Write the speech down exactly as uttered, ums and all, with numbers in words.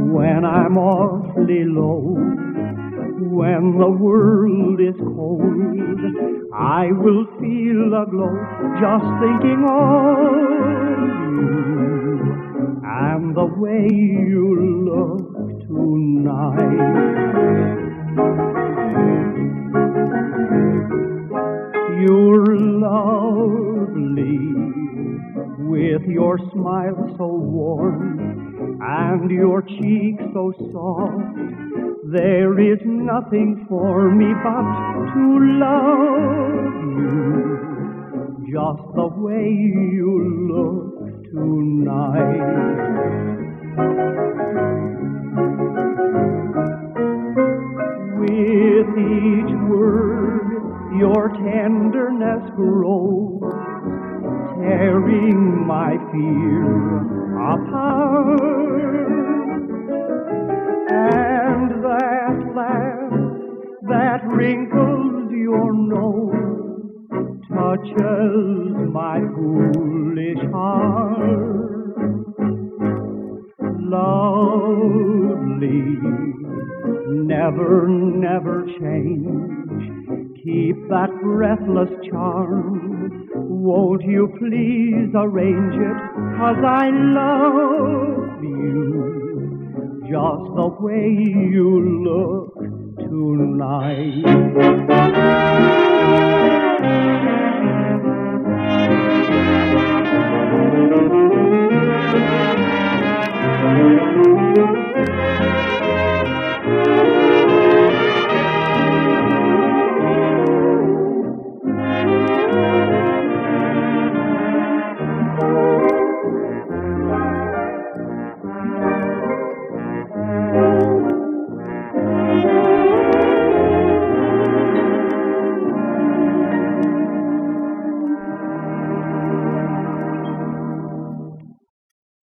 when I'm awfully low, when the world is cold, I will feel a glow just thinking of you and the way you look tonight. You're lovely with your smile so warm and your cheek so soft. There is nothing for me but to love you just the way you look tonight. With each word your tenderness grows, tearing my fear apart. And that laugh that wrinkles your nose touches my foolish heart. Lovely, never, never change. Keep that breathless charm. Won't you please arrange it? 'Cause I love you just the way you look tonight.